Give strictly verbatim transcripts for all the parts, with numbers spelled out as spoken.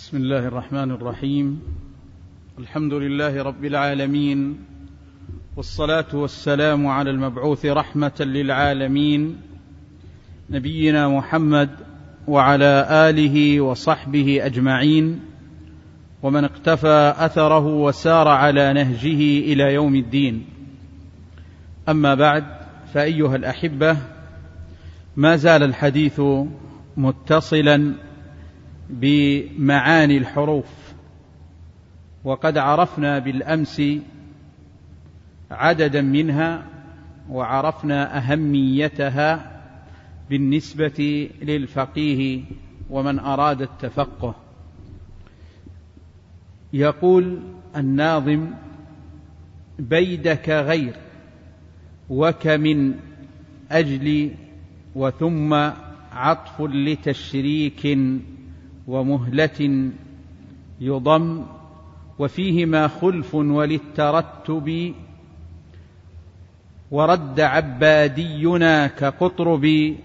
بسم الله الرحمن الرحيم. الحمد لله رب العالمين، والصلاة والسلام على المبعوث رحمة للعالمين نبينا محمد وعلى آله وصحبه أجمعين، ومن اقتفى أثره وسار على نهجه إلى يوم الدين. أما بعد، فأيها الأحبة، ما زال الحديث متصلا بمعاني الحروف، وقد عرفنا بالأمس عددا منها، وعرفنا أهميتها بالنسبة للفقيه ومن أراد التفقه. يقول الناظم: بيدك غير وكمن أجل وثم عطف لتشريك ومهلة يضم وفيهما خلف وللترتب ورد عبادينا كقطرب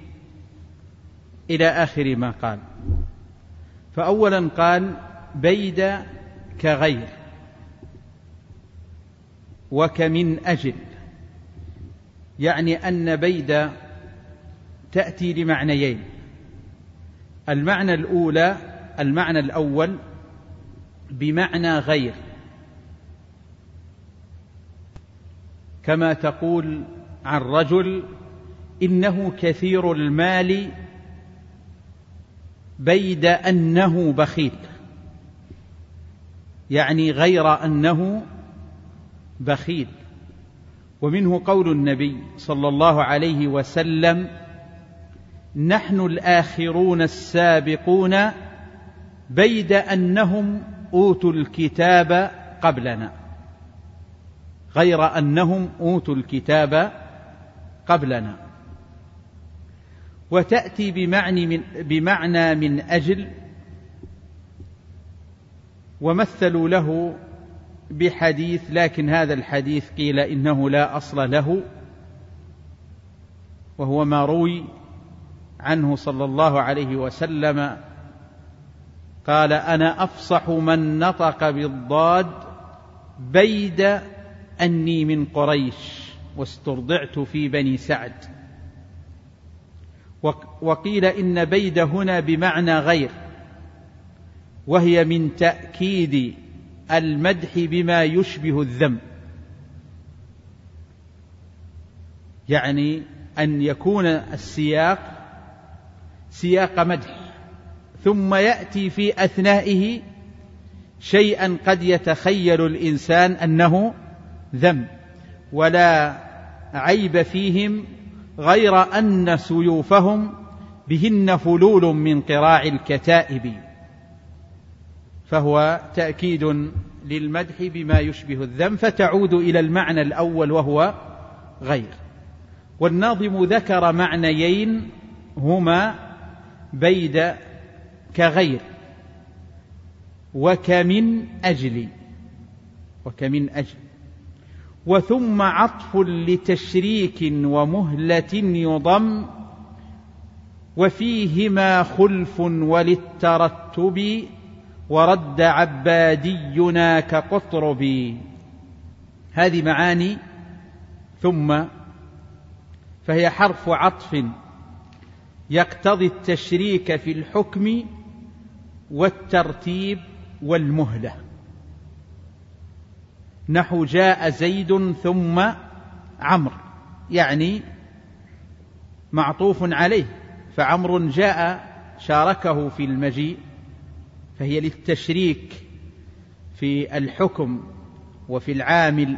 إلى آخر ما قال. فأولا قال بيد كغير وكمن أجل، يعني أن بيد تأتي لمعنيين. المعنى الأولى المعنى الأول بمعنى غير، كما تقول عن رجل إنه كثير المال بيد أنه بخيل، يعني غير أنه بخيل. ومنه قول النبي صلى الله عليه وسلم: نحن الآخرون السابقون بيد أنهم أوتوا الكتاب قبلنا، غير أنهم أوتوا الكتاب قبلنا. وتأتي بمعنى من, بمعنى من أجل، ومثلوا له بحديث، لكن هذا الحديث قيل إنه لا أصل له، وهو ما روي عنه صلى الله عليه وسلم قال: أنا أفصح من نطق بالضاد بيد أني من قريش واسترضعت في بني سعد. وقيل إن بيد هنا بمعنى غير، وهي من تأكيد المدح بما يشبه الذم، يعني أن يكون السياق سياق مدح، ثم يأتي في أثنائه شيئا قد يتخيل الإنسان أنه ذم، ولا عيب فيهم غير أن سيوفهم بهن فلول من قراع الكتائب، فهو تأكيد للمدح بما يشبه الذم، فتعود إلى المعنى الأول وهو غير. والناظم ذكر معنيين هما بيد كغير وكمن أجل وكمن أجل وثم عطف لتشريك ومهلة يضم وفيهما خلف وللترتب ورد عبادينا كقطرب. هذه معاني ثم، فهي حرف عطف يقتضي التشريك في الحكم والترتيب والمهلة، نحو جاء زيد ثم عمرو، يعني معطوف عليه، فعمرو جاء شاركه في المجيء، فهي للتشريك في الحكم وفي العامل.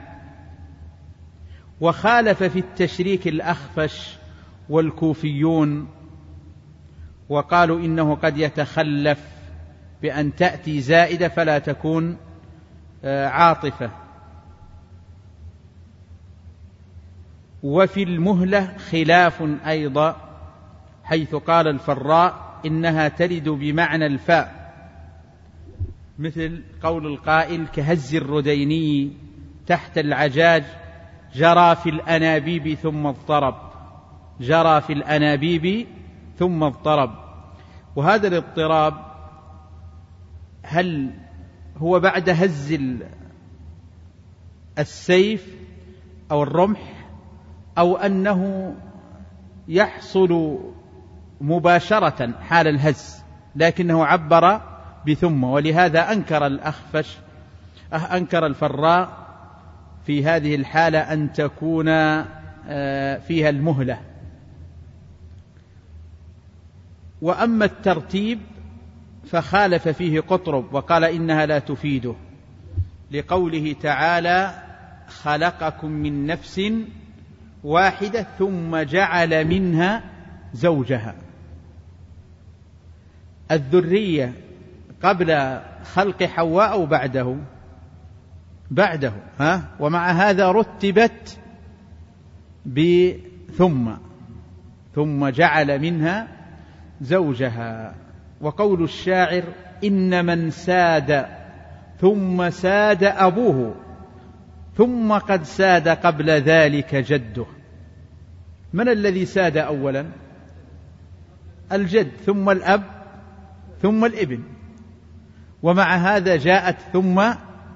وخالف في التشريك الأخفش والكوفيون، وقالوا إنه قد يتخلف بأن تأتي زائدة فلا تكون عاطفة. وفي المهلة خلاف أيضا، حيث قال الفراء إنها تلد بمعنى الفاء، مثل قول القائل: كهز الرديني تحت العجاج جرى في الأنابيب ثم اضطرب، جرى في الأنابيب ثم اضطرب. وهذا الاضطراب هل هو بعد هز السيف أو الرمح أو أنه يحصل مباشرة حال الهز، لكنه عبر بثم، ولهذا أنكر الأخفش أنكر الفراء في هذه الحالة أن تكون فيها المهلة. وأما الترتيب فخالف فيه قطرب وقال إنها لا تفيده، لقوله تعالى خلقكم من نفس واحدة ثم جعل منها زوجها. الذرية قبل خلق حواء أو بعده؟ بعده، ها؟ ومع هذا رتبت بثم ثم جعل منها زوجها. وقول الشاعر إن من ساد ثم ساد أبوه ثم قد ساد قبل ذلك جده. من الذي ساد أولا؟ الجد، ثم الأب، ثم الابن. ومع هذا جاءت ثم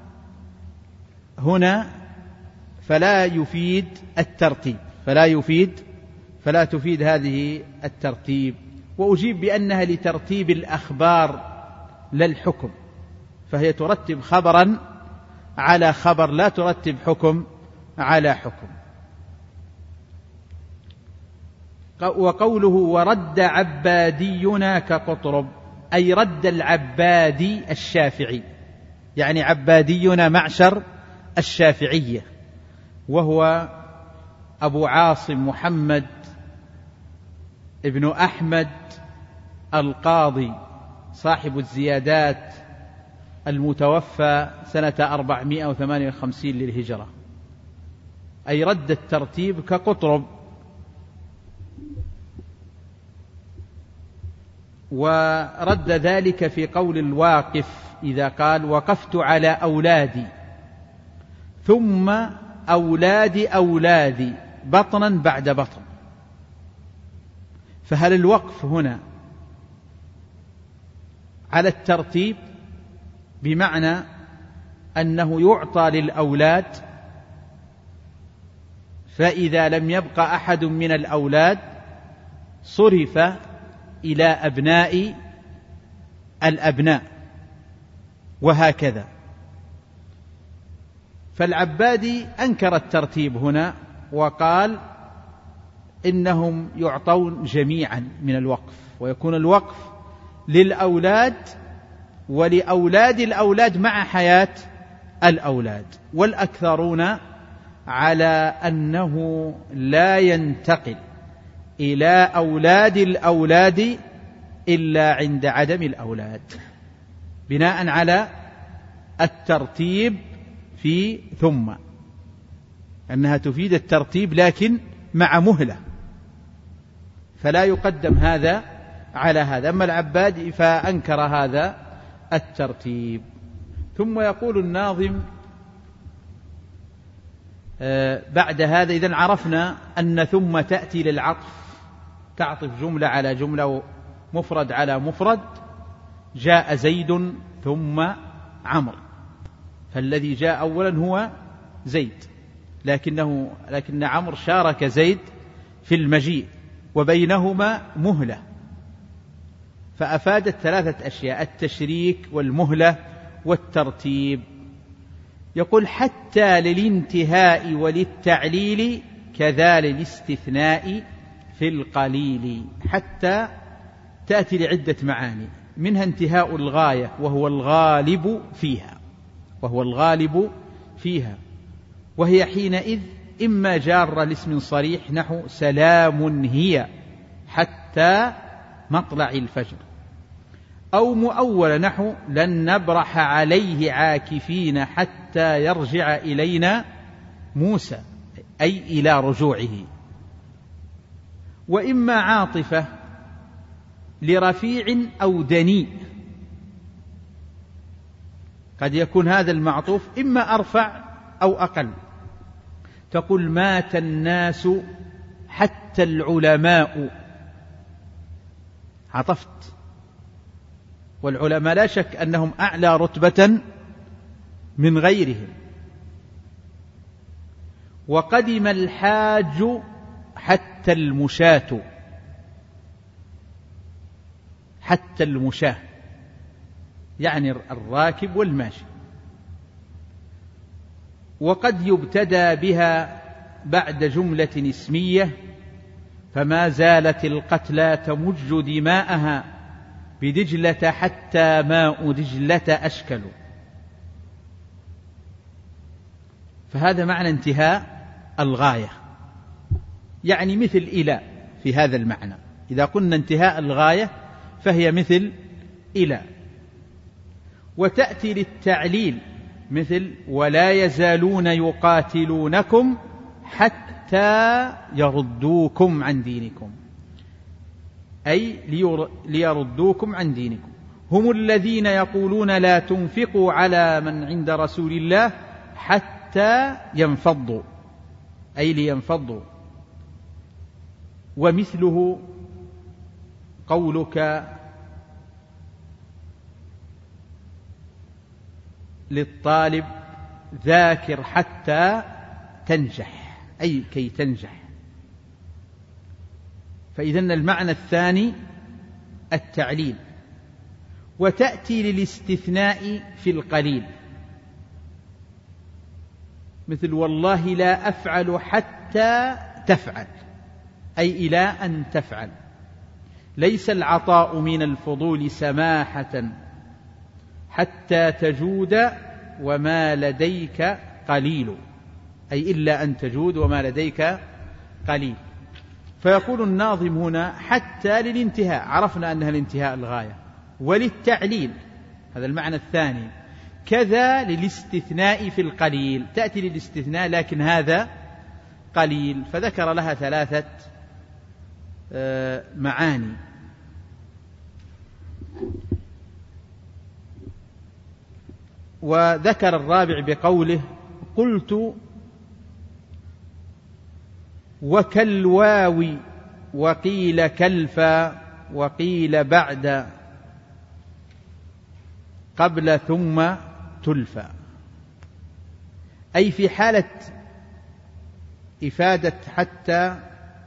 هنا فلا يفيد الترتيب فلا يفيد فلا تفيد هذه الترتيب. وأجيب بأنها لترتيب الأخبار لا الحكم، فهي ترتب خبرا على خبر، لا ترتب حكم على حكم. وقوله ورد عبادينا كقطرب، أي رد العبادي الشافعي، يعني عبادينا معشر الشافعية، وهو أبو عاصم محمد ابن أحمد القاضي صاحب الزيادات المتوفى سنة أربعمائة وثمانية وخمسين للهجرة، أي رد الترتيب كقطرب. ورد ذلك في قول الواقف إذا قال وقفت على أولادي ثم أولاد أولادي بطنا بعد بطن. فهل الوقف هنا على الترتيب بمعنى أنه يعطى للأولاد، فإذا لم يبق أحد من الأولاد صرف إلى أبناء الأبناء، وهكذا. فالعبادي أنكر الترتيب هنا وقال إنهم يعطون جميعا من الوقف، ويكون الوقف للأولاد ولأولاد الأولاد مع حياة الأولاد. والأكثرون على أنه لا ينتقل إلى أولاد الأولاد إلا عند عدم الأولاد، بناء على الترتيب في ثم، أنها تفيد الترتيب لكن مع مهلة، فلا يقدم هذا على هذا. أما العباد فأنكر هذا الترتيب. ثم يقول الناظم بعد هذا إذن عرفنا أن ثم تأتي للعطف، تعطف جملة على جملة، مفرد على مفرد. جاء زيد ثم عمرو، فالذي جاء أولا هو زيد، لكنه لكن عمرو شارك زيد في المجيء وبينهما مهلة، فأفادت ثلاثة أشياء: التشريك والمهلة والترتيب. يقول حتى للانتهاء وللتعليل كذا للاستثناء في القليل. حتى تأتي لعدة معاني، منها انتهاء الغاية وهو الغالب فيها وهو الغالب فيها وهي حينئذ إما جار لاسم صريح نحو سلام هي حتى مطلع الفجر، أو مؤول نحو لن نبرح عليه عاكفين حتى يرجع إلينا موسى، أي إلى رجوعه. وإما عاطفة لرفيع أو دنيء، قد يكون هذا المعطوف إما أرفع أو أقل. تقول مات الناس حتى العلماء، عطفت، والعلماء لا شك أنهم أعلى رتبة من غيرهم. وقدم الحاج حتى المشاة، حتى المشاة يعني الراكب والماشي. وقد يبتدى بها بعد جملة اسمية، فما زالت القتلى تمج دماءها بدجلة حتى ماء دجلة أشكل. فهذا معنى انتهاء الغاية، يعني مثل إلى في هذا المعنى. إذا قلنا انتهاء الغاية فهي مثل إلى. وتأتي للتعليل مثل ولا يزالون يقاتلونكم حتى يردوكم عن دينكم، أي ليردوكم عن دينكم. هم الذين يقولون لا تنفقوا على من عند رسول الله حتى ينفضوا، أي لينفضوا. ومثله قولك للطالب ذاكر حتى تنجح، أي كي تنجح. فإذن المعنى الثاني التعليل. وتأتي للاستثناء في القليل، مثل والله لا أفعل حتى تفعل، أي إلى أن تفعل. ليس العطاء من الفضول سماحة حتى تجود وما لديك قليل، أي إلا أن تجود وما لديك قليل. فيقول الناظم هنا حتى للانتهاء، عرفنا أنها الانتهاء الغاية، وللتعليل هذا المعنى الثاني، كذا للاستثناء في القليل، تأتي للاستثناء لكن هذا قليل. فذكر لها ثلاثة معاني. وذكر الرابع بقوله قلت وكالواو وقيل كالفا وقيل بعد قبل ثم تلفا، أي في حالة إفادة حتى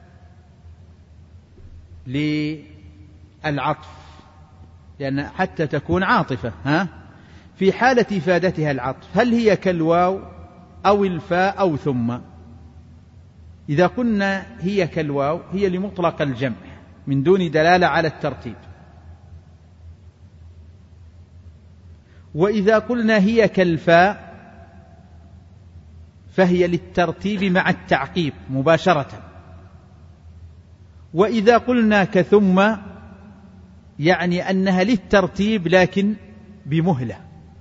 للعطف، لأن حتى تكون عاطفة. ها في حالة إفادتها العطف هل هي كالواو أو الفاء أو ثم؟ إذا قلنا هي كالواو هي لمطلق الجمع من دون دلالة على الترتيب. وإذا قلنا هي كالفاء فهي للترتيب مع التعقيب مباشرة. وإذا قلنا كثم يعني أنها للترتيب لكن بمهلة.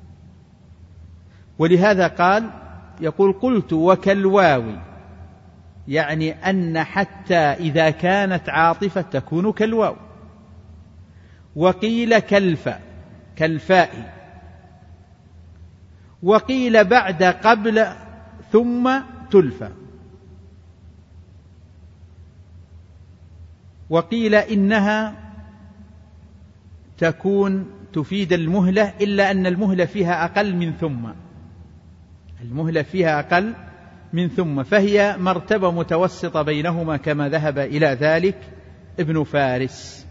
ولهذا قال يقول قلت وكالواو، يعني أن حتى إذا كانت عاطفة تكون كالواو. وقيل كالفاء كالفاء. وقيل بعد قبل ثم تلفى. وقيل إنها تكون تفيد المهلة، إلا أن المهلة فيها أقل من ثم، المهلة فيها أقل من ثم، فهي مرتبة متوسطة بينهما كما ذهب إلى ذلك ابن فارس.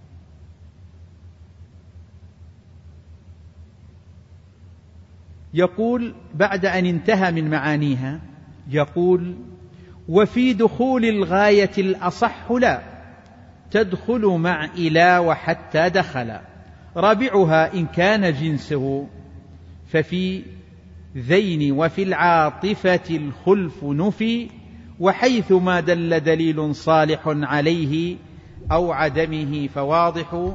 يقول بعد أن انتهى من معانيها يقول وفي دخول الغاية الأصح لا تدخل مع إلى وحتى دخل. رابعها إن كان جنسه ففي ذين وفي العاطفة الخلف نفي، وحيث ما دل دليل صالح عليه أو عدمه فواضح.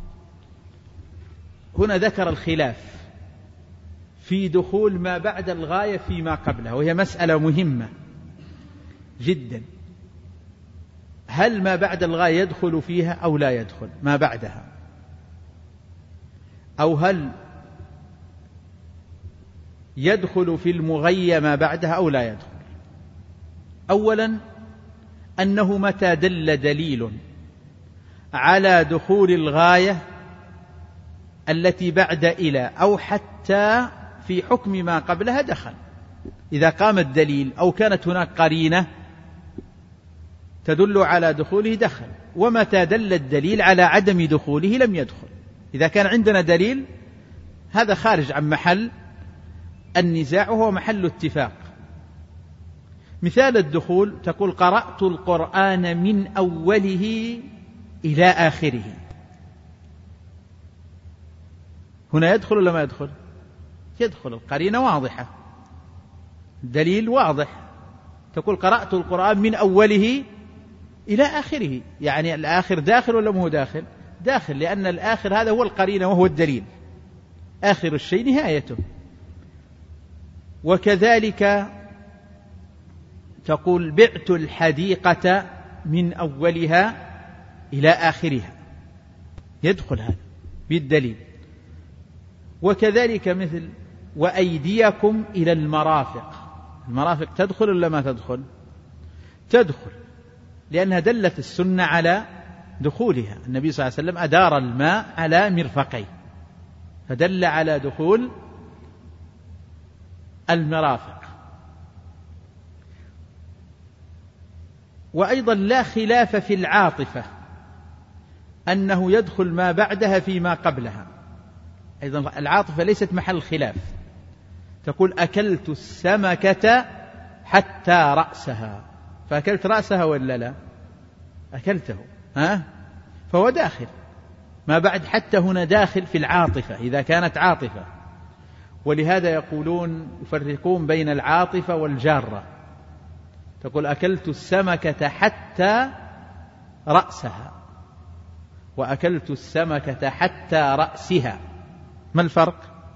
هنا ذكر الخلاف في دخول ما بعد الغاية فيما قبلها، وهي مسألة مهمة جدا. هل ما بعد الغاية يدخل فيها أو لا يدخل ما بعدها، أو هل يدخل في المغية ما بعدها أو لا يدخل؟ أولا أنه متى دل دليل على دخول الغاية التي بعد إلى أو حتى في حكم ما قبلها دخل. إذا قام الدليل أو كانت هناك قرينة تدل على دخوله دخل، ومتى دل الدليل على عدم دخوله لم يدخل. إذا كان عندنا دليل هذا خارج عن محل النزاع وهو محل اتفاق. مثال الدخول تقول قرأت القرآن من أوله إلى آخره، هنا يدخل ولا ما يدخل؟ يدخل، القرينة واضحة، دليل واضح. تقول قرأت القرآن من أوله إلى آخره، يعني الآخر داخل ولا مو داخل؟ داخل، لأن الآخر هذا هو القرينة وهو الدليل، آخر الشيء نهايته. وكذلك تقول بعت الحديقة من أولها إلى آخرها، يدخل هذا بالدليل. وكذلك مثل وأيديكم إلى المرافق، المرافق تدخل ولا ما تدخل؟ تدخل، لأنها دلت السنة على دخولها. النبي صلى الله عليه وسلم أدار الماء على مرفقيه فدل على دخول المرافق. وأيضا لا خلاف في العاطفة أنه يدخل ما بعدها فيما قبلها، أيضا العاطفة ليست محل خلاف. تقول أكلت السمكة حتى رأسها، فأكلت رأسها ولا لا؟ أكلته، ها؟ فهو داخل، ما بعد حتى هنا داخل في العاطفة إذا كانت عاطفة. ولهذا يقولون يفرقون بين العاطفة والجارة. تقول أكلت السمكة حتى رأسها، وأكلت السمكة حتى رأسها، ما الفرق؟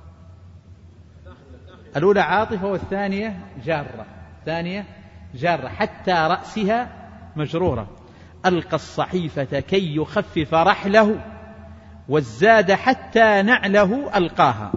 الأولى عاطفة والثانية جارة، ثانية جارة. حتى رأسها مجرورة. ألقى الصحيفة كي يخفف رحله والزاد حتى نعله ألقاها،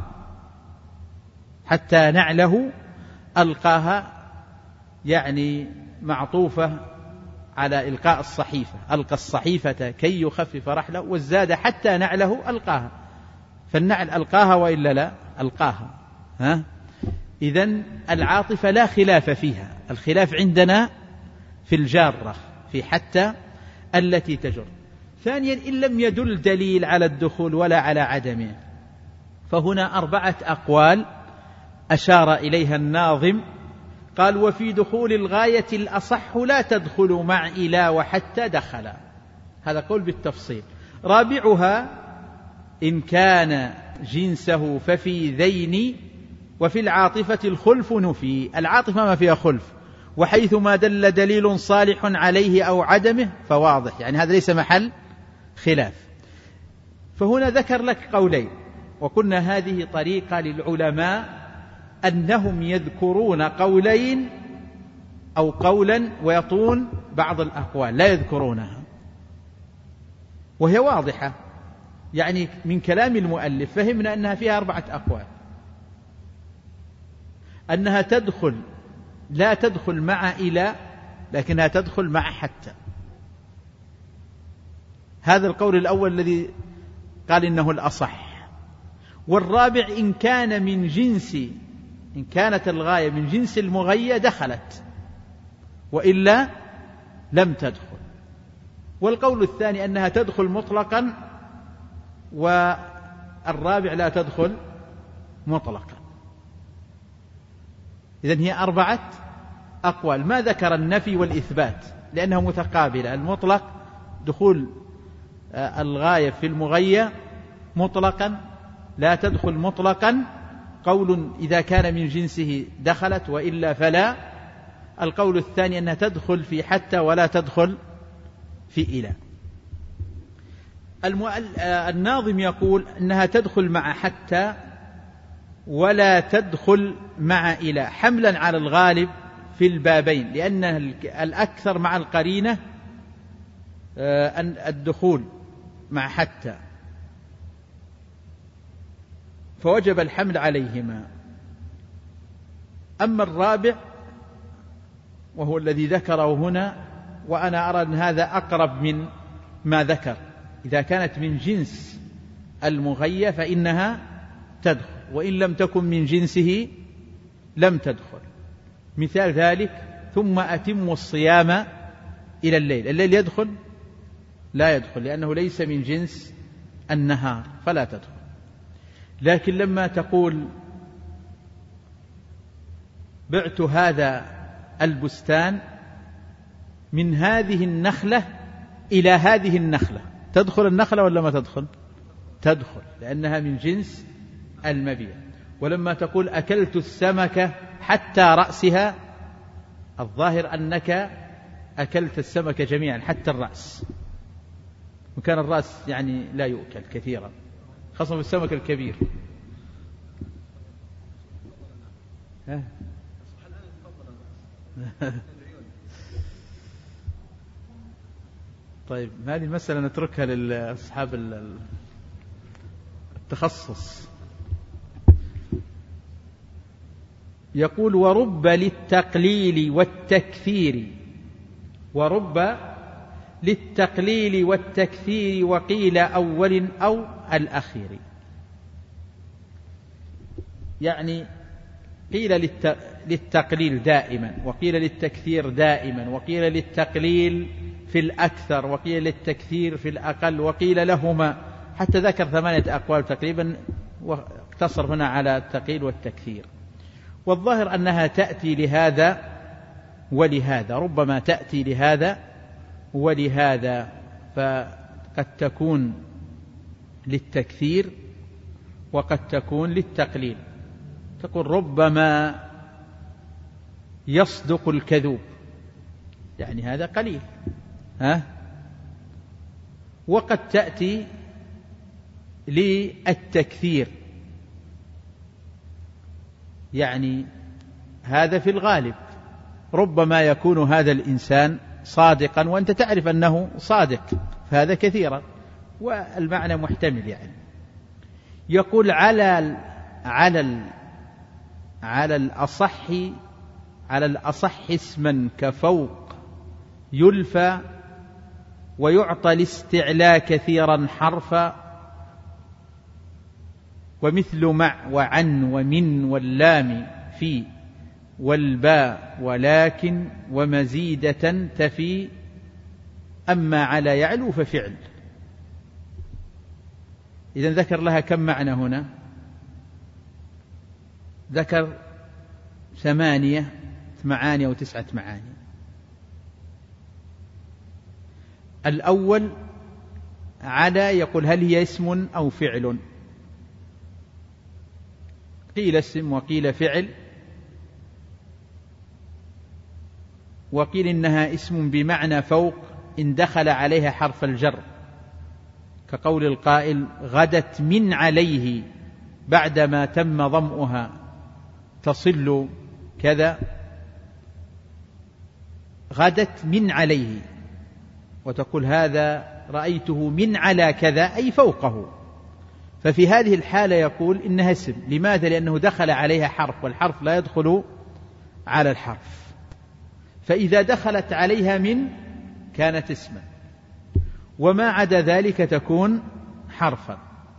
حتى نعله ألقاها يعني معطوفة على إلقاء الصحيفة. ألقى الصحيفة كي يخفف رحله والزاد حتى نعله ألقاها، فالنعل ألقاها وإلا لا؟ ألقاها. ها؟ إذن العاطفة لا خلاف فيها، الخلاف عندنا في الجارة، في حتى التي تجر. ثانيا إن لم يدل دليل على الدخول ولا على عدمه، فهنا أربعة أقوال أشار إليها الناظم. قال وفي دخول الغاية الأصح لا تدخل مع إلى وحتى دخل، هذا قول بالتفصيل. رابعها إن كان جنسه ففي ذين وفي العاطفة الخلف نفي، العاطفة ما فيها خلف، وحيث ما دل دليل صالح عليه أو عدمه فواضح، يعني هذا ليس محل خلاف. فهنا ذكر لك قولين، وقلنا هذه طريقة للعلماء أنهم يذكرون قولين أو قولا ويطون بعض الأقوال لا يذكرونها، وهي واضحة. يعني من كلام المؤلف فهمنا أنها فيها أربعة أقوال، أنها تدخل لا تدخل مع إلى، لكنها تدخل مع حتى. هذا القول الأول الذي قال إنه الأصح. والرابع إن كان من جنس، إن كانت الغاية من جنس المغية دخلت، وإلا لم تدخل. والقول الثاني أنها تدخل مطلقا، والرابع لا تدخل مطلقا. إذن هي أربعة أقوال، ما ذكر النفي والإثبات لأنه متقابلة. المطلق دخول الغاية في المغية مطلقا، لا تدخل مطلقا. قول إذا كان من جنسه دخلت وإلا فلا. القول الثاني أنها تدخل في حتى ولا تدخل في إلى. الناظم يقول أنها تدخل مع حتى ولا تدخل مع إلى، حملا على الغالب في البابين، لأن الأكثر مع القرينة الدخول مع حتى، فوجب الحمل عليهما. أما الرابع وهو الذي ذكره هنا، وأنا أرى أن هذا أقرب من ما ذكر، إذا كانت من جنس المغية فإنها تدخل، وإن لم تكن من جنسه لم تدخل. مثال ذلك: ثم أتموا الصيام إلى الليل. الليل يدخل؟ لا يدخل، لأنه ليس من جنس النهار فلا تدخل. لكن لما تقول بعت هذا البستان من هذه النخلة إلى هذه النخلة، تدخل النخلة ولا ما تدخل؟ تدخل، لأنها من جنس المبيع. ولما تقول أكلت السمكة حتى رأسها، الظاهر أنك أكلت السمكة جميعا حتى الرأس، وكان الرأس يعني لا يؤكل كثيرا، خاصة بالسمك الكبير. ها؟ طيب، هذه المسألة نتركها لأصحاب التخصص. يقول: ورب للتقليل والتكثير، ورب للتقليل والتكثير، وقيل أول أو الأخير. يعني قيل للتقليل دائما، وقيل للتكثير دائما، وقيل للتقليل في الأكثر، وقيل للتكثير في الأقل، وقيل لهما، حتى ذكر ثمانية أقوال تقريبا، واقتصر هنا على التقليل والتكثير. والظاهر أنها تأتي لهذا ولهذا، ربما تأتي لهذا ولهذا، فقد تكون للتكثير وقد تكون للتقليل. تقول ربما يصدق الكذوب، يعني هذا قليل، ها؟ وقد تأتي للتكثير، يعني هذا في الغالب، ربما يكون هذا الإنسان صادقا وأنت تعرف أنه صادق، فهذا كثيرا، والمعنى محتمل. يعني يقول على على على الأصح على الأصح اسما كفوق يلفى، ويعطى الاستعلاء كثيرا حرفا، ومثل مع وعن ومن واللام في والباء ولكن ومزيدة تفي، أما على يعلو ففعل. إذن ذكر لها كم معنى هنا؟ ذكر ثمانية معاني أو تسعة معاني. الأول على، يقول هل هي اسم أو فعل؟ قيل اسم وقيل فعل، وقيل إنها اسم بمعنى فوق إن دخل عليها حرف الجر، كقول القائل غدت من عليه بعدما تم ضمؤها تصل كذا، غدت من عليه، وتقول هذا رأيته من على كذا أي فوقه. ففي هذه الحالة يقول إنها اسم. لماذا؟ لأنه دخل عليها حرف، والحرف لا يدخل على الحرف، فإذا دخلت عليها من كانت اسما، وما عدا ذلك تكون حرفا.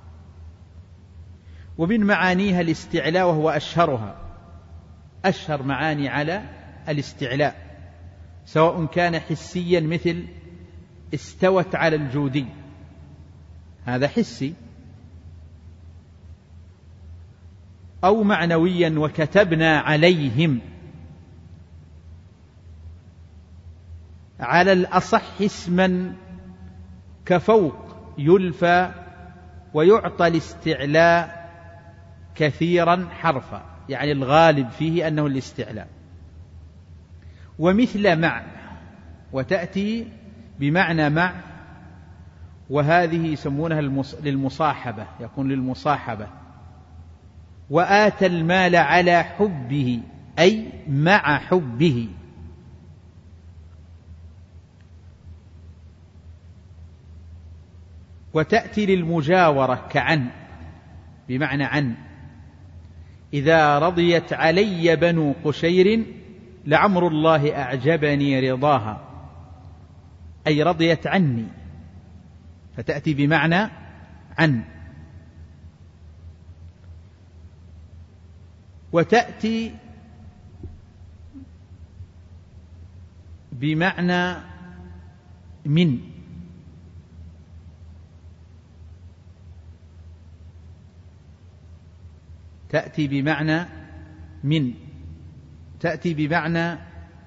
ومن معانيها الاستعلاء، وهو أشهرها، أشهر معاني على الاستعلاء، سواء كان حسيا مثل استوت على الجودي، هذا حسي، أو معنويا وكتبنا عليهم. على الأصح اسما كفوق يلفى، ويعطى الاستعلاء كثيرا حرفا، يعني الغالب فيه أنه الاستعلاء. ومثل مع، وتأتي بمعنى مع، وهذه يسمونها للمصاحبة، يكون للمصاحبة. وآتى المال على حبه أي مع حبه. وتأتي للمجاورة كعن، بمعنى عن، إذا رضيت علي بنو قشير لعمر الله أعجبني رضاها، أي رضيت عني، فتأتي بمعنى عن. وتأتي بمعنى من، تأتي بمعنى من تأتي بمعنى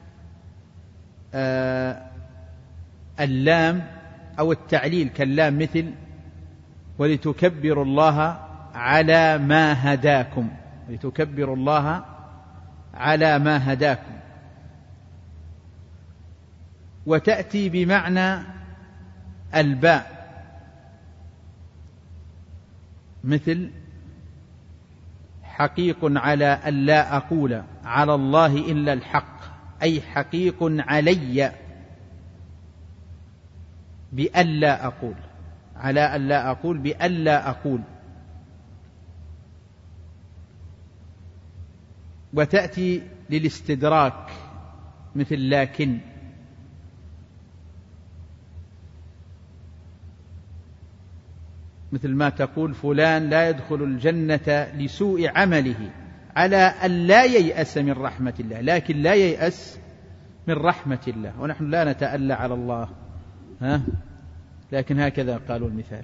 آه اللام أو التعليل كاللام، مثل ولتكبروا الله على ما هداكم، ولتكبروا الله على ما هداكم. وتأتي بمعنى الباء، مثل حقيق على أن لا أقول على الله إلا الحق، أي حقيق علي بألا أقول، على أن لا أقول بألا أقول. وتأتي للاستدراك، مثل لكن، مثل ما تقول فلان لا يدخل الجنة لسوء عمله، على أن لا ييأس من رحمة الله، لكن لا ييأس من رحمة الله، ونحن لا نتألى على الله، ها؟ لكن هكذا قالوا المثال.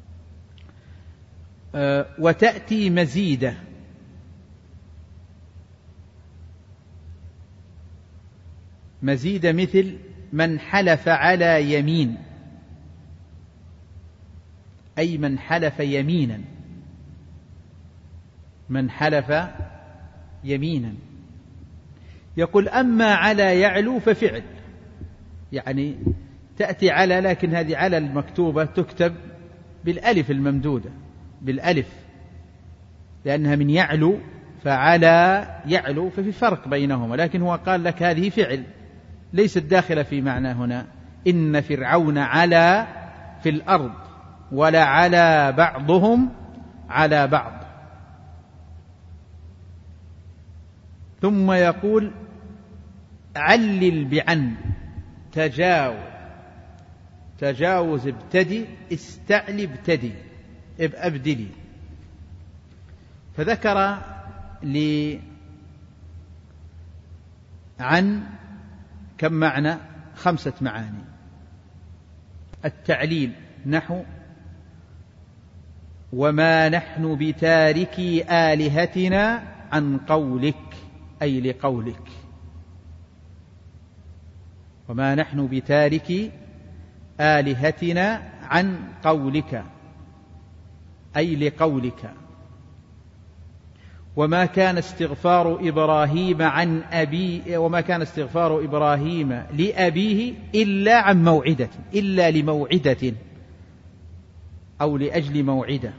أه وتأتي مزيدة، مزيدة مثل من حلف على يمين، أي من حلف يمينا، من حلف يمينا. يقول أما على يعلو ففعل، يعني تأتي على، لكن هذه على المكتوبة تكتب بالألف الممدودة، بالألف، لأنها من يعلو، فعلى يعلو ففي فرق بينهما، لكن هو قال لك هذه فعل ليست داخلة في معنى هنا. إن فرعون علا في الأرض ولا على بعضهم على بعض. ثم يقول علل بعن، تجاوز، تجاوز ابتدي، استعلي ابتدي، ابدلي. فذكر لي عن كم معنى؟ خمسة معاني. التعليل نحو وما نحن بتاركي آلهتنا عن قولك، أي لقولك، وما نحن بتاركي آلهتنا عن قولك، أي لقولك. وما كان استغفار إبراهيم عن أبي وما كان استغفار إبراهيم لأبيه إلا عن موعدة، إلا لموعدة أو لأجل موعدة.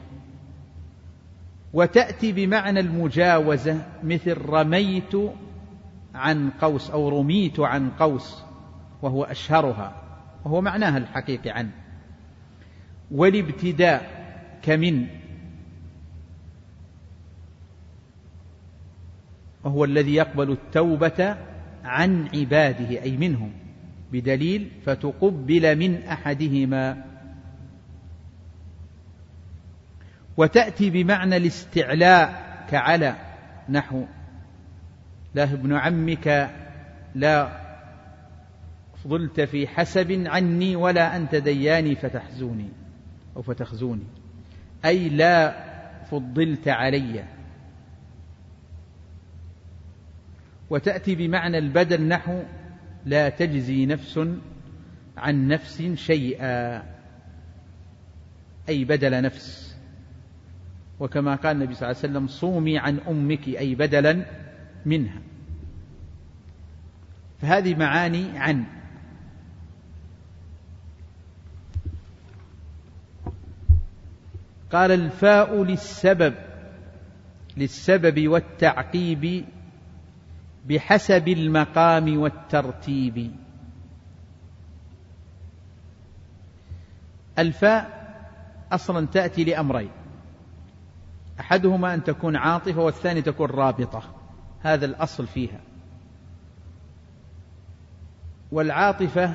وتأتي بمعنى المجاوزة، مثل رميت عن قوس أو رميت عن قوس، وهو أشهرها، وهو معناها الحقيقي عن. والابتداء كمن، وهو الذي يقبل التوبة عن عباده، أي منهم، بدليل فتقبل من أحدهما. وتأتي بمعنى الاستعلاء كعلى، نحو لا ابن عمك لا فضلت في حسب عني ولا أنت دياني فتحزوني أو فتخزوني، أي لا فضلت علي. وتأتي بمعنى البدل، نحو لا تجزي نفس عن نفس شيئا، أي بدل نفس. وكما قال النبي صلى الله عليه وسلم صومي عن أمك، أي بدلا منها. فهذه معاني عن. قال الفاء للسبب، للسبب والتعقيب بحسب المقام والترتيب. الفاء أصلا تأتي لأمرين، أحدهما أن تكون عاطفة والثاني تكون رابطة، هذا الأصل فيها. والعاطفة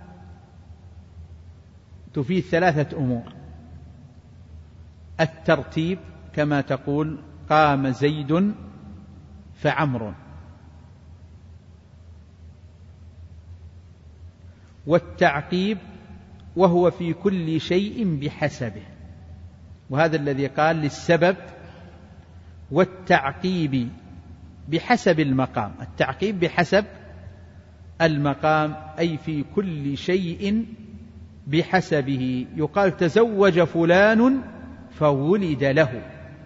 تفيد ثلاثة أمور: الترتيب، كما تقول قام زيد فعمر. والتعقيب وهو في كل شيء بحسبه، وهذا الذي قال للسبب والتعقيب بحسب المقام. التعقيب بحسب المقام أي في كل شيء بحسبه. يقال تزوج فلان فولد له.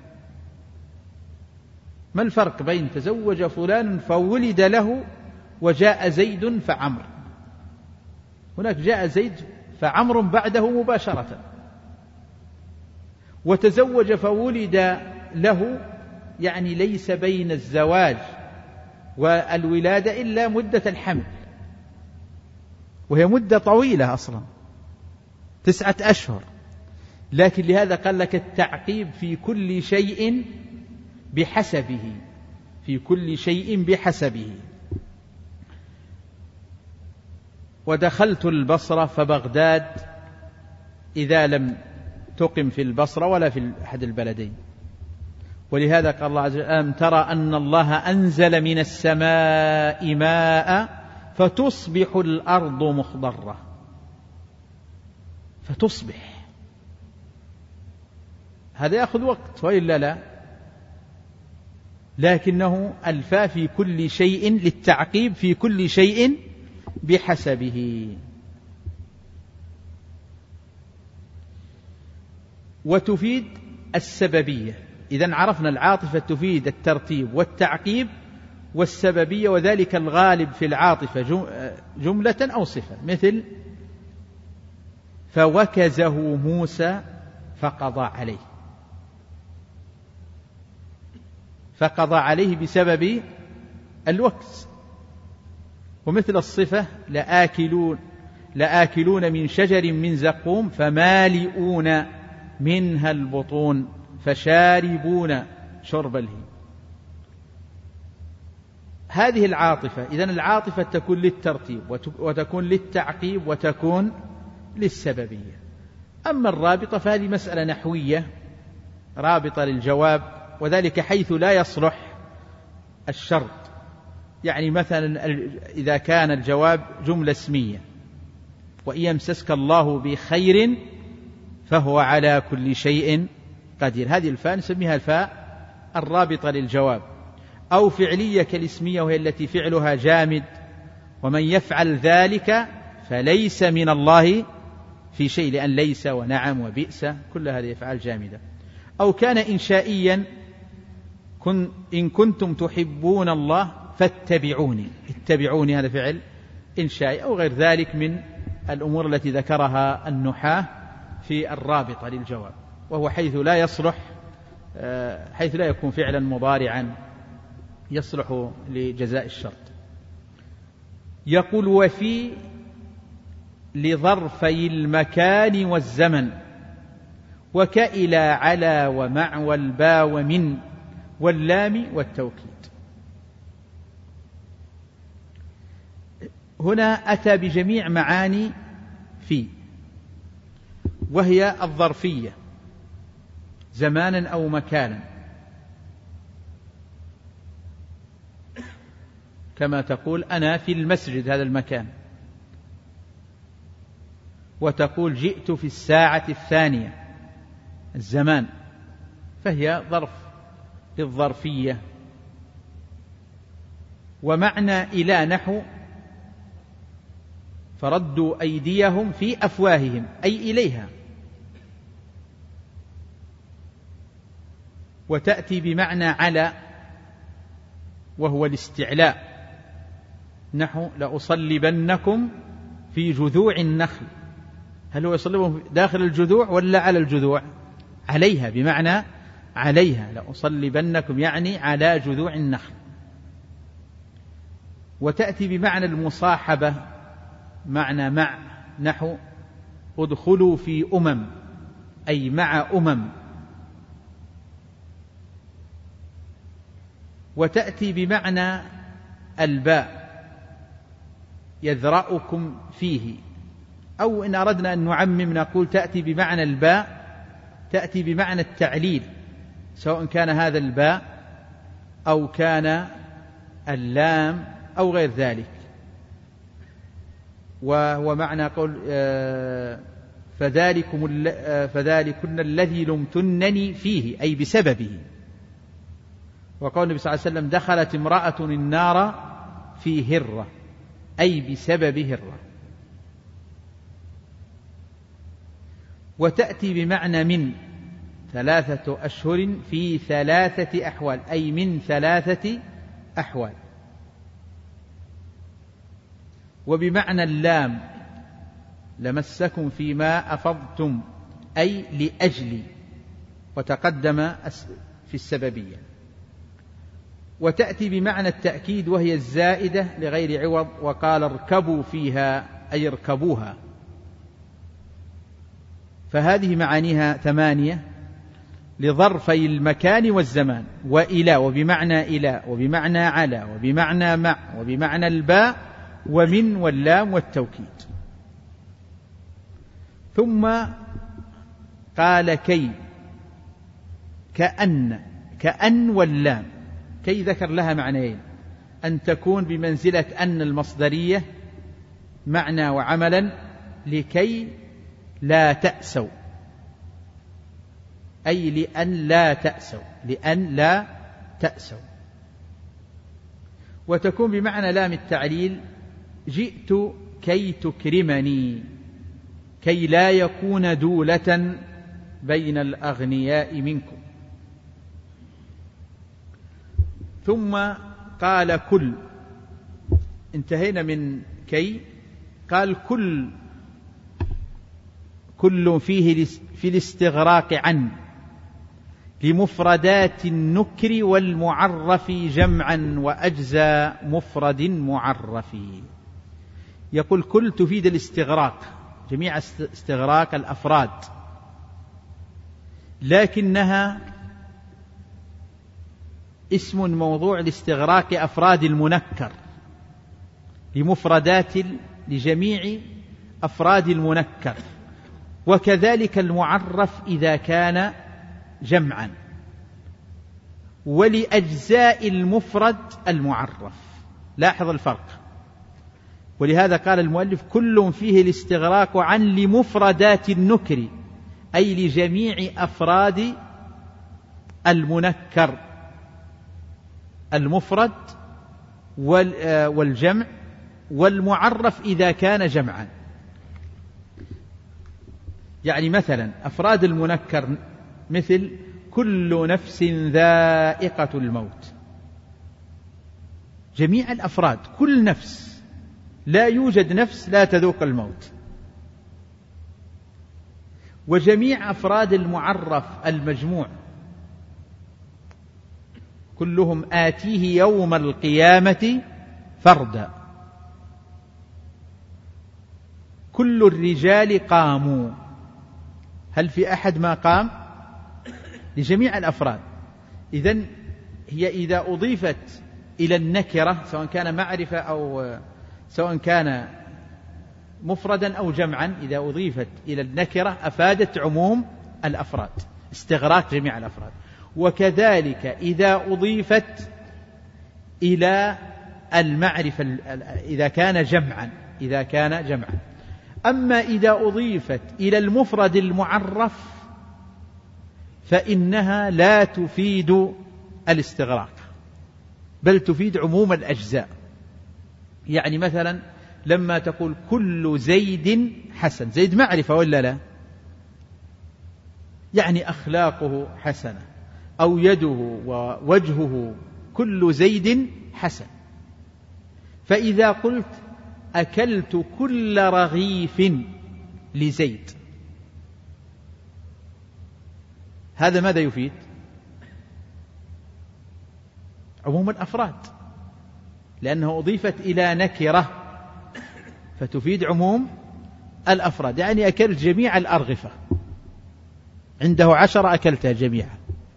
ما الفرق بين تزوج فلان فولد له وجاء زيد فعمر؟ هناك جاء زيد فعمر بعده مباشرة، وتزوج فولد له يعني ليس بين الزواج والولادة إلا مدة الحمل، وهي مدة طويلة أصلا تسعة أشهر، لكن لهذا قال لك التعقيب في كل شيء بحسبه، في كل شيء بحسبه. ودخلت البصرة فبغداد إذا لم تقم في البصرة ولا في أحد البلدين. ولهذا قال الله عز وجل ألم ترى أن الله أنزل من السماء ماء فتصبح الأرض مخضرة. فتصبح هذا يأخذ وقت وإلا لا، لكنه الفاء في كل شيء للتعقيب في كل شيء بحسبه. وتفيد السببية. إذن عرفنا العاطفة تفيد الترتيب والتعقيب والسببية، وذلك الغالب في العاطفة جملة أو صفة، مثل فوكزه موسى فقضى عليه، فقضى عليه بسبب الوكز. ومثل الصفة لآكلون لآكلون من شجر من زقوم فمالئون منها البطون فشاربون شرب الهيم. هذه العاطفة. إذن العاطفة تكون للترتيب وتكون للتعقيب وتكون للسببية. أما الرابطة فهذه مسألة نحوية رابطة للجواب، وذلك حيث لا يصلح الشرط. يعني مثلا إذا كان الجواب جملة اسمية وإن يمسسك الله بخير فهو على كل شيء قدير، هذه الفاء نسميها الفاء الرابطة للجواب. أو فعلية كالاسمية وهي التي فعلها جامد، ومن يفعل ذلك فليس من الله في شيء، لأن ليس ونعم وبئس كل هذه أفعال جامدة. أو كان إنشائيا كن إن كنتم تحبون الله فاتبعوني، اتبعوني هذا فعل إنشائي، أو غير ذلك من الأمور التي ذكرها النحاة في الرابطة للجواب، وهو حيث لا يصلح حيث لا يكون فعلا مضارعا يصلح لجزاء الشرط. يقول وفي لظرفي المكان والزمن وكإلى على ومع والبا ومن واللام والتوكيد. هنا أتى بجميع معاني في، وهي الظرفية زمانا أو مكانا، كما تقول أنا في المسجد هذا المكان، وتقول جئت في الساعة الثانية الزمان، فهي ظرف للظرفية. ومعنى إلى نحو فردوا أيديهم في أفواههم أي إليها. وتأتي بمعنى على وهو الاستعلاء، نحو لأصلبنكم في جذوع النخل. هل هو يصلبهم داخل الجذوع ولا على الجذوع؟ عليها، بمعنى عليها، لأصلبنكم يعني على جذوع النخل. وتأتي بمعنى المصاحبة، معنى مع، نحو ادخلوا في أمم أي مع أمم. وتأتي بمعنى الباء يذرأكم فيه، أو إن أردنا أن نعمم نقول تأتي بمعنى الباء تأتي بمعنى التعليل، سواء كان هذا الباء أو كان اللام أو غير ذلك. وهو معنى قول فذلكم فذلكن الذي لمتنني فيه، أي بسببه. وقول النبي صلى الله عليه وسلم دخلت امرأة النار في هرة، أي بسبب هرة. وتأتي بمعنى من ثلاثة أشهر في ثلاثة أحوال، أي من ثلاثة أحوال. وبمعنى اللام لمسكم فيما أفضتم، أي لأجل، وتقدم في السببية. وتأتي بمعنى التأكيد وهي الزائدة لغير عوض، وقال اركبوا فيها، أي اركبوها. فهذه معانيها ثمانية لظرفي المكان والزمان. وإلى وبمعنى إلى وبمعنى على وبمعنى مع وبمعنى الباء ومن واللام والتوكيد. ثم قال كي، كأن، كأن واللام. كي ذكر لها معنيين: أن تكون بمنزلة أن المصدرية معنى وعملا، لكي لا تأسوا، أي لأن لا تأسوا، لأن لا تأسوا. وتكون بمعنى لام التعليل: جئت كي تكرمني، كي لا يكون دولة بين الأغنياء منكم. ثم قال كل، انتهينا من كي. قال كل، كل فيه في الاستغراق عن، لمفردات النكر والمعرف جمعا وأجزاء مفرد معرف. يقول كل تفيد الاستغراق، جميع استغراق الأفراد، لكنها اسم موضوع لاستغراق أفراد المنكر، لمفردات لجميع أفراد المنكر. وكذلك المعرف إذا كان جمعا، ولأجزاء المفرد المعرف. لاحظ الفرق. ولهذا قال المؤلف كل فيه الاستغراق عن لمفردات النكر، أي لجميع أفراد المنكر، المفرد والجمع والمعرف إذا كان جمعا. يعني مثلا أفراد المنكر مثل كل نفس ذائقة الموت، جميع الأفراد، كل نفس، لا يوجد نفس لا تذوق الموت. وجميع أفراد المعرف المجموع كلهم آتيه يوم القيامة فردا. كل الرجال قاموا، هل في أحد ما قام؟ لجميع الأفراد. إذن هي إذا أضيفت إلى النكرة سواء كان معرفة أو سواء كان مفردا أو جمعا، إذا أضيفت إلى النكرة أفادت عموم الأفراد، استغراق جميع الأفراد. وكذلك إذا أضيفت إلى المعرفة إذا كان جمعا، إذا كان جمعا. أما إذا أضيفت إلى المفرد المعرف فإنها لا تفيد الاستغراق، بل تفيد عموم الأجزاء. يعني مثلا لما تقول كل زيد حسن، زيد معرفة ولا لا؟ يعني أخلاقه حسنة، أو يده ووجهه، كل زيد حسن. فإذا قلت أكلت كل رغيف لزيد، هذا ماذا يفيد؟ عموم الأفراد، لأنه أضيفت إلى نكرة فتفيد عموم الأفراد. يعني أكلت جميع الأرغفة، عنده عشر أكلتها جميعا.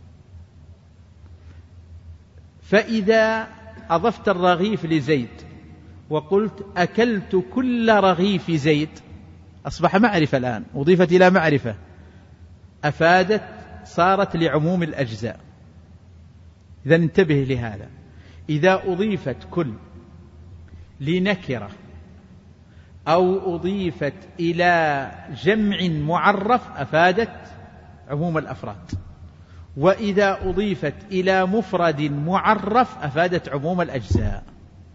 فإذا أضفت الرغيف لزيد وقلت أكلت كل رغيف زيد، أصبح معرفة الآن، أضيفت إلى معرفة، أفادت، صارت لعموم الأجزاء. إذن انتبه لهذا. إذا أضيفت كل لنكرة أو أضيفت إلى جمع معرف أفادت عموم الأفراد، وإذا أضيفت إلى مفرد معرف أفادت عموم الأجزاء.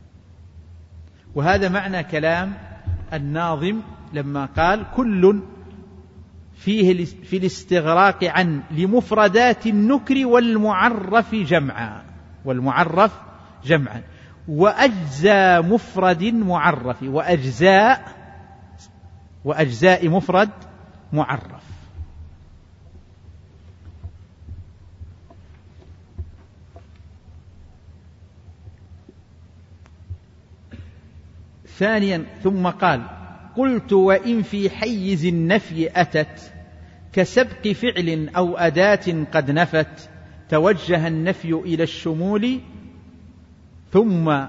وهذا معنى كلام الناظم لما قال كل فيه في الاستغراق عن لمفردات النكر والمعرف جمعا والمعرف جمعا وأجزاء مفرد معرف وأجزاء وأجزاء مفرد معرف. ثانيا ثم قال قلت وإن في حيز النفي أتت كسبق فعل أو أداة قد نفت توجه النفي إلى الشمول ثم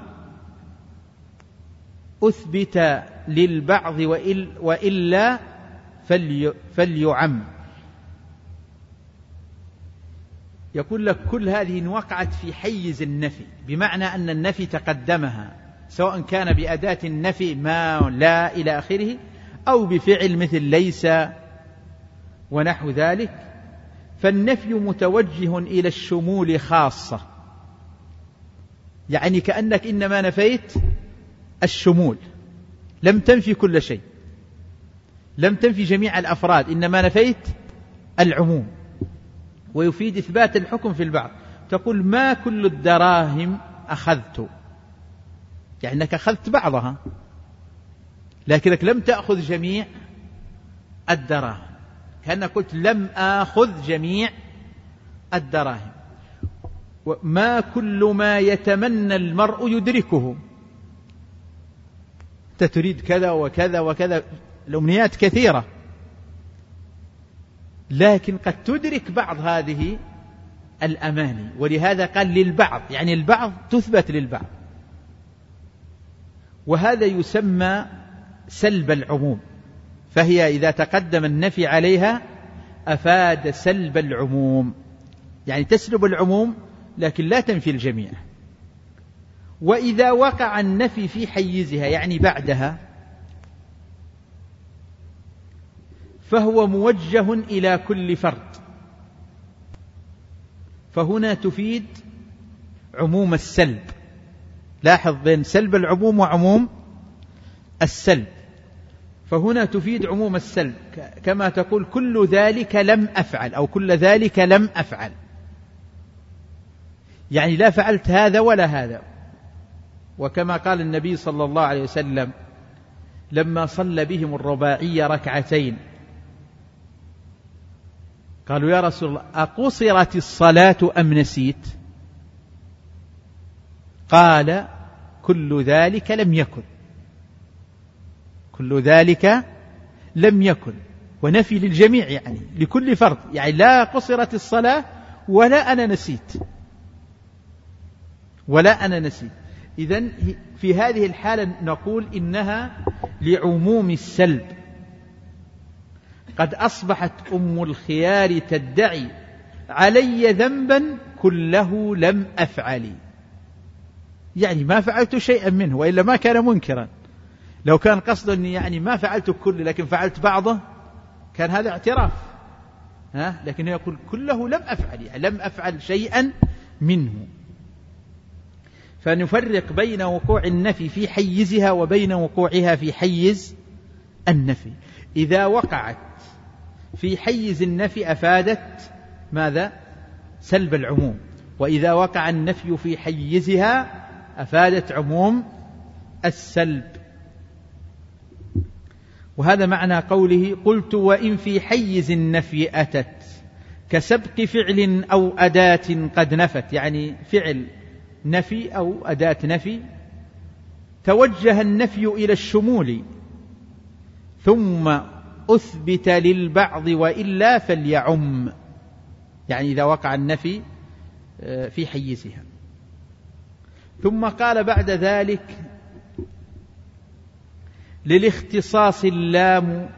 أثبت للبعض وإلا فلي فليعم. يقول لك كل هذه وقعت في حيز النفي، بمعنى أن النفي تقدمها سواء كان بأداة النفي ما لا إلى آخره أو بفعل مثل ليس ونحو ذلك، فالنفي متوجه إلى الشمول خاصة، يعني كأنك إنما نفيت الشمول، لم تنفي كل شيء، لم تنفي جميع الأفراد، إنما نفيت العموم. ويفيد إثبات الحكم في البعض، تقول ما كل الدراهم أخذت، يعني أنك أخذت بعضها لكنك لم تأخذ جميع الدراهم، كأنك قلت لم آخذ جميع الدراهم. ما كل ما يتمنى المرء يدركه، أنت تريد كذا وكذا وكذا، الأمنيات كثيرة، لكن قد تدرك بعض هذه الأماني، ولهذا قال للبعض، يعني البعض تثبت للبعض. وهذا يسمى سلب العموم، فهي إذا تقدم النفي عليها أفاد سلب العموم، يعني تسلب العموم لكن لا تنفي الجميع. وإذا وقع النفي في حيزها يعني بعدها فهو موجه إلى كل فرد، فهنا تفيد عموم السلب. لاحظ بين سلب العموم وعموم السلب، فهنا تفيد عموم السلب، كما تقول كل ذلك لم أفعل أو كل ذلك لم أفعل، يعني لا فعلت هذا ولا هذا. وكما قال النبي صلى الله عليه وسلم لما صلى بهم الرباعية ركعتين قالوا يا رسول الله أقصرت الصلاة أم نسيت؟ قال كل ذلك لم يكن، كل ذلك لم يكن، ونفي للجميع يعني لكل فرد، يعني لا قصرت الصلاة ولا أنا نسيت ولا أنا نسيت. إذن في هذه الحالة نقول إنها لعموم السلب. قد أصبحت أم الخيار تدعي علي ذنبا كله لم أفعل، يعني ما فعلت شيئا منه، وإلا ما كان منكرا. لو كان قصده أني يعني ما فعلت كله لكن فعلت بعضه كان هذا اعتراف، ها؟ لكن يقول كله لم أفعل، يعني لم أفعل شيئا منه. فنفرق بين وقوع النفي في حيزها وبين وقوعها في حيز النفي. إذا وقعت في حيز النفي أفادت ماذا؟ سلب العموم، وإذا وقع النفي في حيزها أفادت عموم السلب. وهذا معنى قوله قلت وإن في حيز النفي أتت كسبق فعل أو أداة قد نفت، يعني فعل نفي أو أداة نفي توجه النفي إلى الشمول ثم أثبت للبعض وإلا فليعم، يعني إذا وقع النفي في حيزها. ثم قال بعد ذلك للاختصاص اللام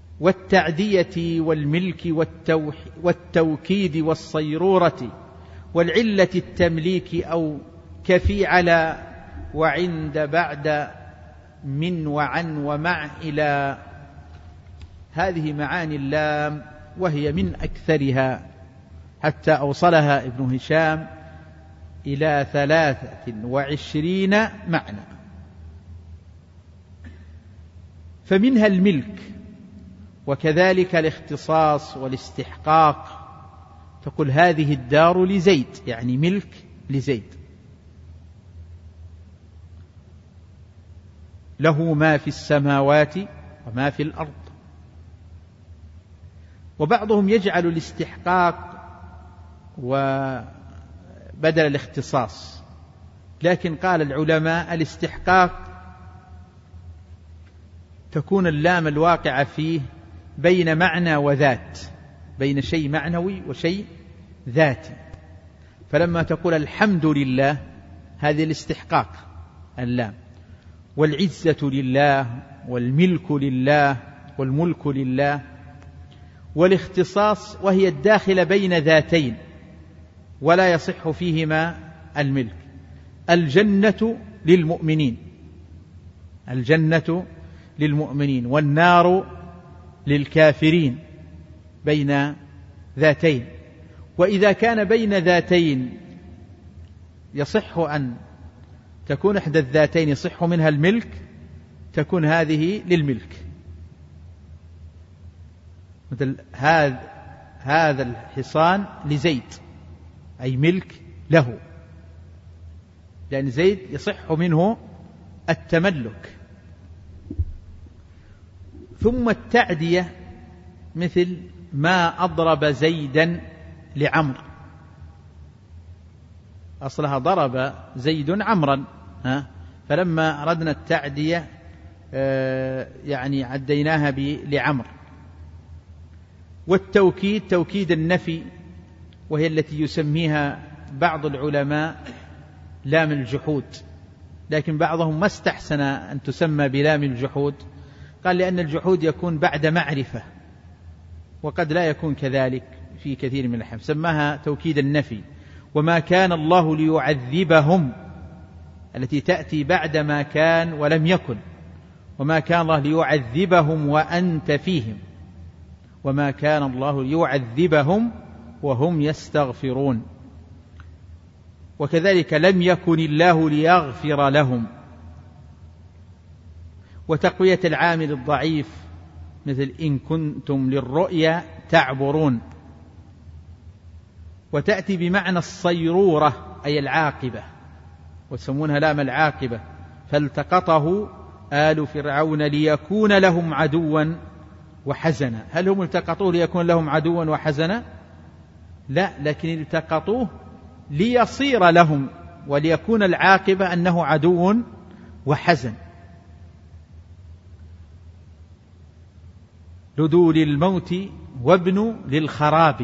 والتعدية والملك والتوكيد والصيرورة والعلة التمليك أو كفي على وعند بعد من وعن ومع إلى، هذه معاني اللام وهي من أكثرها، حتى أوصلها ابن هشام إلى ثلاثة وعشرين معنى. فمنها الملك، وكذلك الاختصاص والاستحقاق. تقول هذه الدار لزيد، يعني ملك لزيد. له ما في السماوات وما في الأرض. وبعضهم يجعل الاستحقاق وبدل الاختصاص، لكن قال العلماء الاستحقاق تكون اللام الواقعة فيه بين معنى وذات، بين شيء معنوي وشيء ذاتي. فلما تقول الحمد لله هذه الاستحقاق اللام، والعزة لله والملك لله والملك لله. والاختصاص وهي الداخل بين ذاتين ولا يصح فيهما الملك. الجنة للمؤمنين، الجنة للمؤمنين، والنار للكافرين، بين ذاتين. وإذا كان بين ذاتين يصح أن تكون إحدى الذاتين يصح منها الملك، تكون هذه للملك. مثل هذا هذا الحصان لزيد، أي ملك له، لأن زيد يصح منه التملك. ثم التعدية مثل ما أضرب زيدا لعمر، أصلها ضرب زيد عمرا، ها؟ فلما أردنا التعدية يعني عديناها لعمر. والتوكيد توكيد النفي، وهي التي يسميها بعض العلماء لام الجحود، لكن بعضهم ما استحسن أن تسمى بلام الجحود، قال لأن الجحود يكون بعد معرفة، وقد لا يكون كذلك في كثير من الأحيان، سماها توكيد النفي. وما كان الله ليعذبهم، التي تأتي بعد ما كان ولم يكن، وما كان الله ليعذبهم وأنت فيهم، وما كان الله ليعذبهم وهم يستغفرون. وكذلك لم يكن الله ليغفر لهم. وتقوية العامل الضعيف مثل إن كنتم للرؤيا تعبرون. وتأتي بمعنى الصيرورة أي العاقبة، ويسمونها لام العاقبة. فالتقطه آل فرعون ليكون لهم عدوا وحزنا. هل هم التقطوه ليكون لهم عدوا وحزنا؟ لا، لكن التقطوه ليصير لهم، وليكون العاقبة أنه عدو وحزن. لدوا للموت وابنوا للخراب.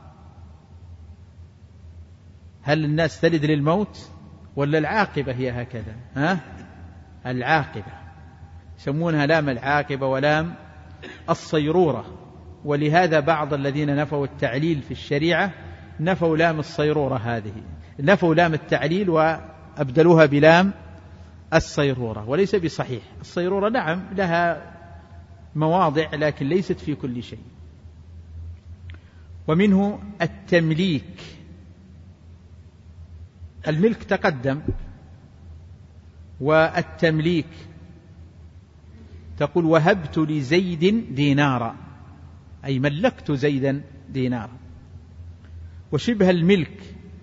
هل الناس تلد للموت ولا العاقبة هي هكذا؟ ها؟ العاقبة، يسمونها لام العاقبة ولام الصيرورة. ولهذا بعض الذين نفوا التعليل في الشريعة نفوا لام الصيرورة، هذه نفوا لام التعليل وأبدلوها بلام الصيرورة، وليس بصحيح. الصيرورة نعم لها مواضع لكن ليست في كل شيء. ومنه التمليك. الملك تقدم، والتمليك تقول وهبت لزيد دينارا، أي ملكت زيدا دينارا. وشبه الملك،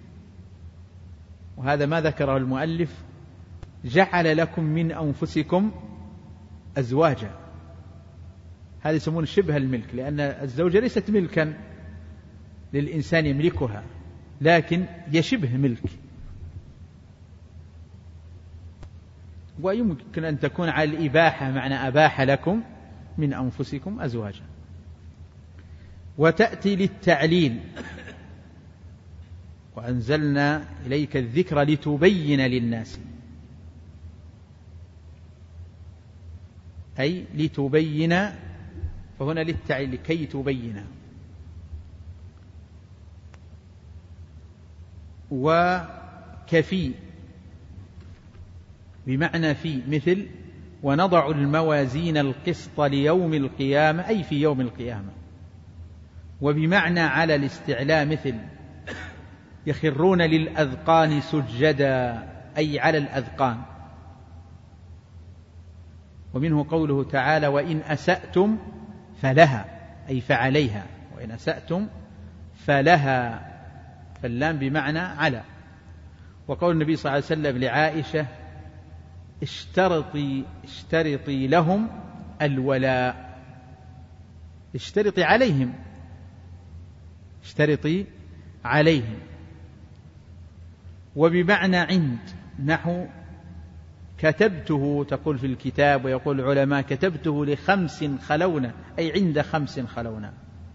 وهذا ما ذكره المؤلف، جعل لكم من أنفسكم أزواجا. هذا يسمون شبه الملك، لأن الزوجة ليست ملكا للإنسان يملكها، لكن يشبه ملك. ويمكن أن تكون على الإباحة، معنى أباح لكم من أنفسكم أزواجا. وتأتي للتعليل، وأنزلنا إليك الذكر لتبين للناس، أي لتبين، فهنا للتعليل كي تبين. وكفي بمعنى في، مثل ونضع الموازين القسط ليوم القيامة أي في يوم القيامة. وبمعنى على الاستعلاء، مثل يخرون للأذقان سجدا أي على الأذقان. ومنه قوله تعالى وإن أسأتم فلها أي فعليها، وإن أسأتم فلها، فاللام بمعنى على. وقول النبي صلى الله عليه وسلم لعائشة اشترطي, اشترطي لهم الولاء، اشترطي عليهم، اشترطي عليهم. وبمعنى عند، نحو كتبته، تقول في الكتاب، ويقول العلماء كتبته لخمس خلونا أي عند خمس خلونا.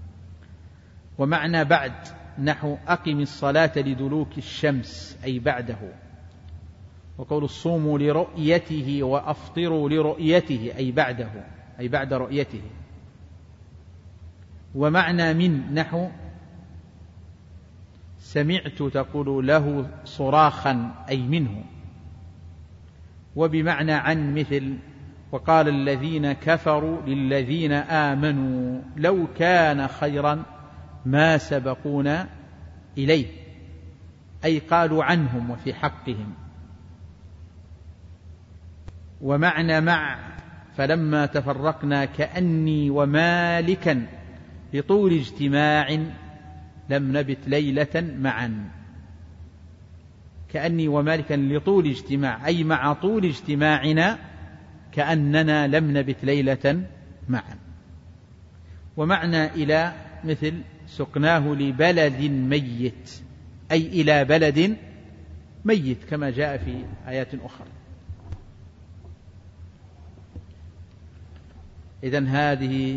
ومعنى بعد، نحو أقم الصلاة لدلوك الشمس أي بعده. وقول الصوموا لرؤيته وأفطروا لرؤيته أي بعده أي بعد رؤيته. ومعنى من، نحو سمعت تقول له صراخا أي منه. وبمعنى عن، مثل وقال الذين كفروا للذين آمنوا لو كان خيرا ما سبقونا إليه أي قالوا عنهم وفي حقهم. ومعنى مع، فلما تفرقنا كأني ومالكا لطول اجتماع لم نبت ليلة معا. كأني ومالكا لطول اجتماع أي مع طول اجتماعنا كأننا لم نبت ليلة معا. ومعنى إلى، مثل سقناه لبلد ميت أي إلى بلد ميت، كما جاء في آيات أخرى. إذن هذه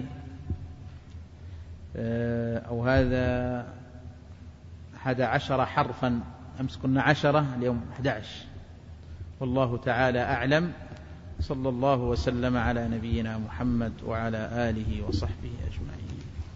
أو هذا أحد عشر حرفا، أمس كنا عشرة اليوم أحد عشر، والله تعالى أعلم. صلى الله وسلم على نبينا محمد وعلى آله وصحبه أجمعين.